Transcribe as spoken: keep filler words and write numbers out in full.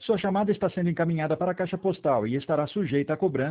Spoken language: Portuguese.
Sua chamada está sendo encaminhada para a caixa postal e estará sujeita a cobrança